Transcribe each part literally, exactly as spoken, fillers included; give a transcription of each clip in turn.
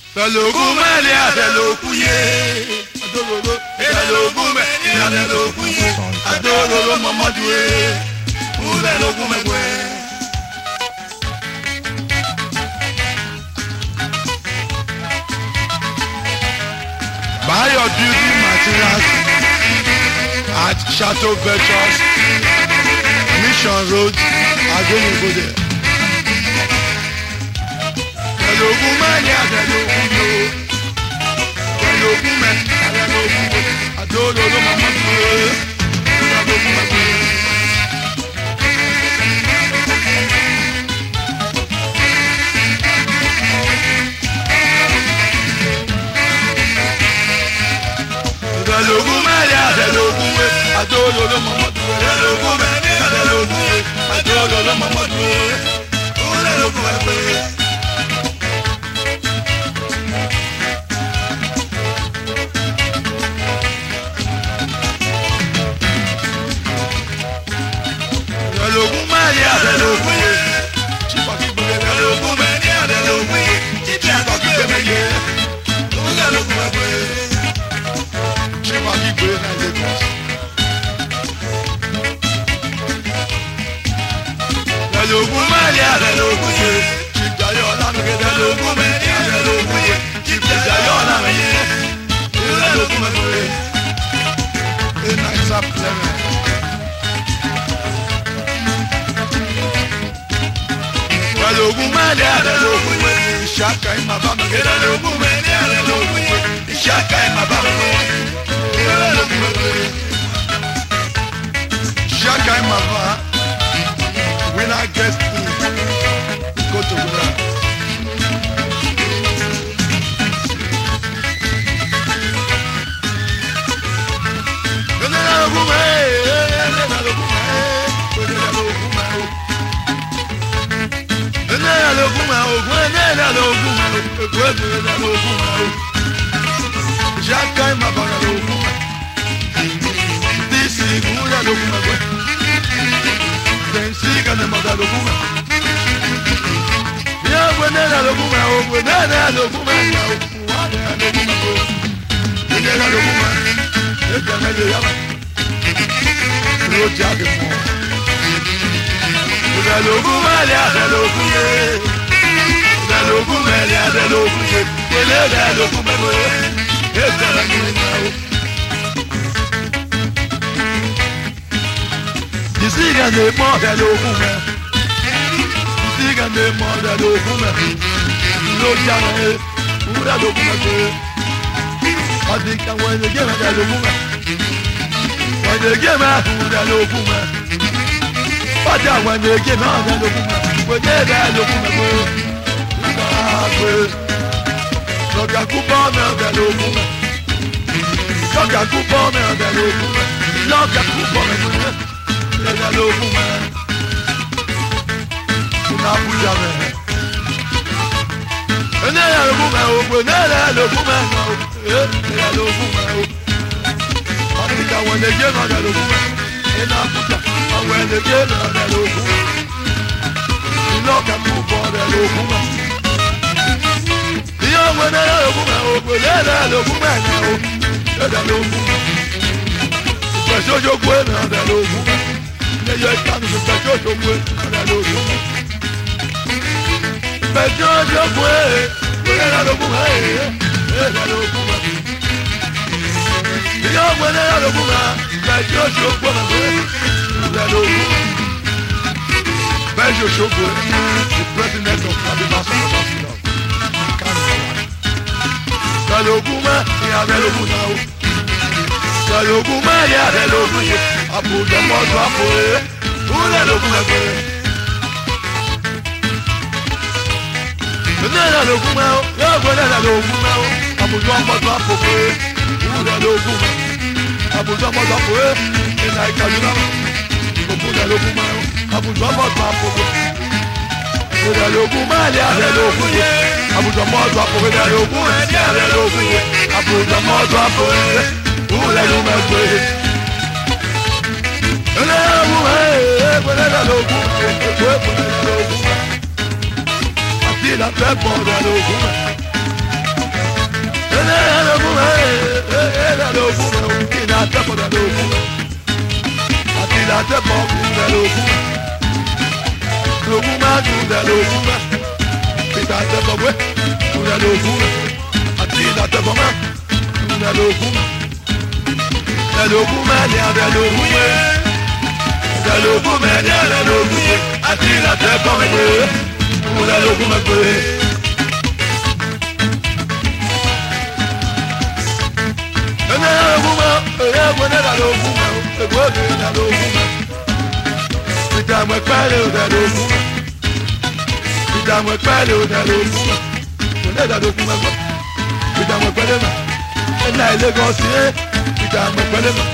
Tẹ̀lógún mẹ́lẹ̀ àtẹ̀lógún yé. Adólóró. Tẹ̀lógún mẹ́lẹ̀ àtẹ̀lógún yé. Adólóró mọ́mọ́dún yé. Tẹ̀lógún mẹ́gbẹ́. Buy your building materials at Chateau Ventures, Mission Road, Agbonibode. Tẹ̀lógún mẹ́lẹ̀ àtẹ̀lógún yó. Tẹ̀lógún mẹ́lẹ̀ àtẹ̀lógún yó. Adólóró mọ́mọ́dún yé. Tẹ̀lógún mẹ́gbẹ́. Tẹ̀lógún mẹ́lẹ̀ àtẹ̀lógún yé. Adólóró mọ́mọ́dún yé. Tẹ̀lógún mẹ́lẹ̀ àtẹ̀lógún yé. Adólóró mọ́mọ́dún yé. Tẹ̀lógún mẹ́gbẹ́. Tẹ̀lógún mẹ́lẹ̀ àtẹ̀lógún yé. Tẹ̀lógún mẹ́lẹ̀ àtẹ̀lógún yé. Tẹ̀lógún mẹ́lẹ̀ yé. Tẹ̀lógún mẹ́gbẹ́. Chibagigbe na Lagos. Tẹ̀lógún mẹ́lẹ̀ àtẹ̀lógún yé. Chidayo Ọlámídé. Tẹ̀lógún mẹ́lẹ̀ àtẹ̀lógún yé. Chidayo Ọlámídé. Tẹ̀lógún mẹ́gbẹ́. Enaisa Clement. Tẹ̀lógún mẹ́lẹ̀ àtẹ̀lógún yé. Ìṣàkà ìmàbámu. Tẹ̀lógún mẹ́lẹ̀ àtẹ̀lógún yé. Ìṣàkà ìmàbámu. Shaka Mava, when I get in, go to Buddha. Shaka Mava, Gula loguma gwe, densiga ne maga loguma. Ya wena la loguma, o wena la loguma, ya wena la loguma gwe. Wena la loguma, eka na le yaba. Roja de mo. Wena loguma le ada loguye. Wena loguma le ada loguye. Wena la loguma gwe. Eka na le yaba. Siga ne mọ̀dà lógún mẹ́. Siga ne mọ̀dà lógún mẹ́. Ló jára ẹ, wúdà lógún mẹ́ pé. Ọdún kan wọ́n lè gé mẹ́ta lógún mẹ́. Wọ́n lè gé mẹ́ta wúdà lógún mẹ́. Bọ́jà wọ́n lè gé mẹ́ta lógún mẹ́. Wọ́n lè gé lógún mẹ́ pé. Nígbà pé. Lọ́gà kú bọ́ mẹ́ta lógún mẹ́. Lọ́gà kú bọ́ mẹ́ta lógún mẹ́. Lọ́gà kú bọ́ mẹ́ta lógún mẹ́. Nena loguma, una puja me. Nena loguma, o nena loguma, nena loguma. Afrika wende jema na loguma, nena puja, wende jema na loguma. Iloka kubo na loguma. Iyo wende loguma, o nena loguma, nena loguma. Pesojo kwena na loguma. Yo estando en Pechocho fue para los hombres. Pechocho fue para los hombres. Era los hombres. Yo fue para los hombres. Pechocho fue para los hombres. Pechocho fue the president of Abibasa Abasino. Saloguma y Abeloguna. Saloguma y Abeloguna. Abuja moto apoe, ule loguma kwe. Nena loguma, yago nena loguma. Abuja moto apoe, ule loguma. Abuja moto apoe, ena ikajuna. Abuja loguma, abuja moto apoe. Ule loguma, yago loguma. Abuja moto apoe, ule loguma, yago loguma. Abuja moto apoe, ule loguma kwe. Àti la fẹ́ bọ̀rọ̀ lógún mẹ́. era l'ogun mẹ́ kí ni àtẹ́kọ̀dà l'ogun mẹ́ àti ìdàtẹ́kọ̀ kúndà l'ogun mẹ́ l'ogun mẹ́ kúndà l'ogun mẹ́ ìdàtẹ́kọ̀ wẹ́ kúndà l'ogun mẹ́ àti ìdàtẹ́kọ̀ mẹ́ kúndà l'ogun mẹ́ l'ogun mẹ́ ni àbẹ̀ l'ogun mẹ́ l'ogun mẹ́ ni àbẹ̀ l'ogun mẹ́ àti ìdàtẹ́kọ̀ mẹ́ kúndà l'ogun mẹ́ pé. Ìdààmú ẹ̀pẹ́lẹ̀ òdà lógún mọ́. Ìdààmú ẹ̀pẹ́lẹ̀ òdà lógún mọ́. Kò ní ìdàlógún mọ́ gbọ́. Ìdààmú ẹ̀pẹ́lẹ̀ mọ́. Ẹ̀nà ìlẹ́gàn sí ẹ́. Ìdààmú ẹ̀pẹ́lẹ̀ mọ́.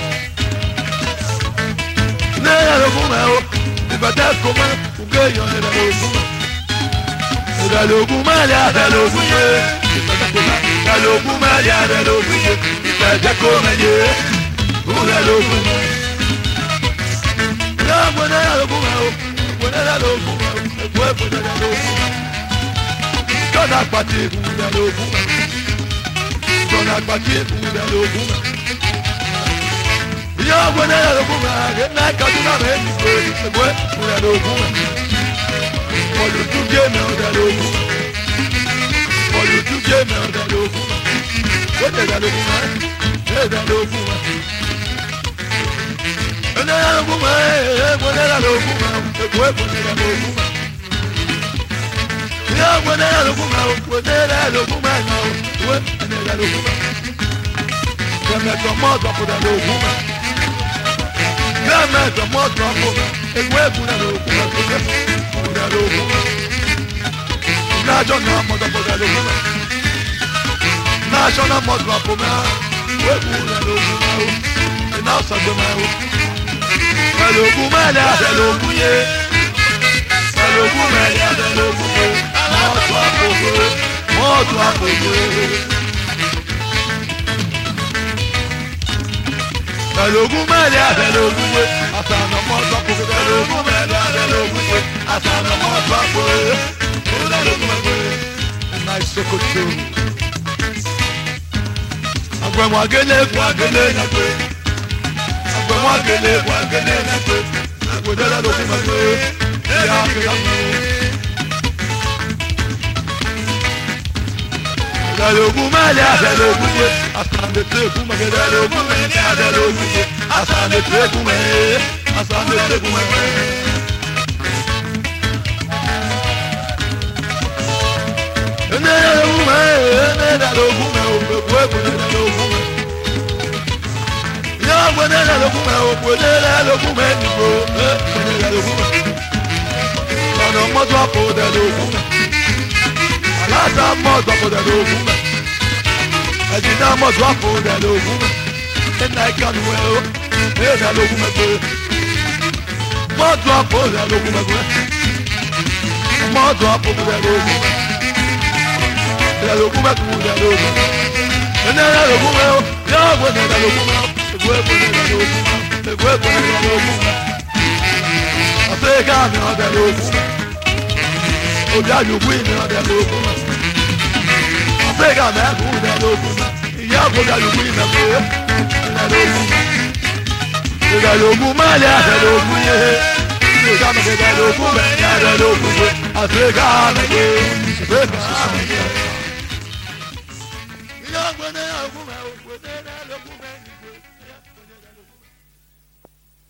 Ní ìdàlógún mọ́ o. Ìbàdàn kò mọ́. Ògé èèyàn ní ìdàlógún mọ́. Ìdàlógún mọ́ ẹ̀lẹ́ àdàlógún yé. Ìbàdàn kò mọ́. Ìdàlógún mọ́ ẹ̀lẹ́ àdàlógún yé. Ìbàdàn kò mọ́ yé. Ìdàlógún mọ́. Buena la locura, buena la locura, buena la locura. Dona pati, buena locura. Dona pati, buena locura. Yo buena la locura, que na cadena me dice, buena locura. Por lo tu que me da locura. Por lo tu que me da locura. Buena la locura, buena locura. Buena la locura, buena la locura, buena la locura. Ya buena la locura, buena la locura, buena la locura. Ya me tomó topo la locura. Ya me tomó topo, el huevo la locura, buena locura. Ya yo no amo topo la locura. Ya yo no amo topo la huevo la locura. No sabe más. L'ogun mẹ́lẹ̀ àdẹ̀lógún yé. L'ogun mẹ́lẹ̀ àdẹ̀lógún yé. Mọ́tò àpògbé, mọ́tò àpògbé. L'ogun mẹ́lẹ̀ àdẹ̀lógún yé. Àtànà mọ́tò àpògbé. L'ogun mẹ́lẹ̀ àdẹ̀lógún yé. Àtànà mọ́tò àpògbé. L'ogun mẹ́lẹ̀ ẹ̀nà ìsokoto. Àgbẹ̀mọ̀ àgẹ́lẹ́ fún àgẹ́lẹ́ nàgbé. Àgbẹ̀mọ̀ àgẹ́lẹ́ fún àgẹ́lẹ́ nàgbé. Àgbẹ̀dẹ́ lọ́dún mẹ́gbẹ́. Ìyá àgbẹ̀lá mi. L'ogun mẹ́lẹ̀ àdẹ̀lógún yé. Àtàndé tẹ́kù mẹ́gẹ́dẹ́. L'ogun mẹ́lẹ̀ àdẹ̀lógún yé. Àtàndé tẹ́kù mẹ́. Àtàndé tẹ́kù mẹ́. Ẹnẹ́ l'ogun mẹ́. Ẹnẹ́ l'ogun mẹ́. Ògbẹ́gbẹ́ ẹ̀kọ́ l'ogun mẹ́. Yá wẹ́nẹ́ l'ogun mẹ́. Ògbẹ́gbẹ́ l'ogun mẹ́ nìgbò. Ẹnẹ́ l'ogun mẹ́. Ọ̀nà mọ́tò àpò dẹ̀ l'ogun mẹ́. Aláta mọ́tò àpò dẹ̀ l'ogun mẹ́. Ẹ̀jìnà mọ́tò àpò dẹ̀ l'ogun mẹ́. Ẹnà ìkànnì wẹ̀ o. Ẹnà l'ogun mẹ́ pé. Mọ́tò àpò dẹ̀ l'ogun mẹ́ pé. Mọ́tò àpò dẹ̀ l'ogun mẹ́. L'ogun mẹ́ kú dẹ̀ l'ogun mẹ́. Ẹnà l'ogun mẹ́ o. Yá wẹ́nẹ́ l'ogun mẹ́ o. Ẹgbẹ́ ẹ̀kọ́ l'ogun mẹ́. Ẹgbẹ́ ẹ̀kọ́ l'ogun mẹ́. Àfẹ́ká mi ọ̀dẹ̀ l'ogun mẹ́. Oja yòówù ìní ọ̀dẹ̀ l'ogun mẹ́. Àfẹ́ká mi ẹ̀kú ọ̀dẹ̀ l'ogun mẹ́. Ìyá àgbọ̀dà yòówù ìní ẹ̀kọ́ ọ̀dẹ̀ l'ogun mẹ́. Ọ̀dẹ̀ l'ogun mẹ́ lẹ́ ọ̀dẹ̀ l'ogun yé. Ìjọba mi ọ̀dẹ̀ l'ogun mẹ́ ní ọ̀dẹ̀ l'ogun yé. Àfẹ́ká mi gbé. Àfẹ́ká mi gbé. Ìyá àgbọ̀dà yòówù mẹ́ ọ̀dẹ̀ l'ogun mẹ́.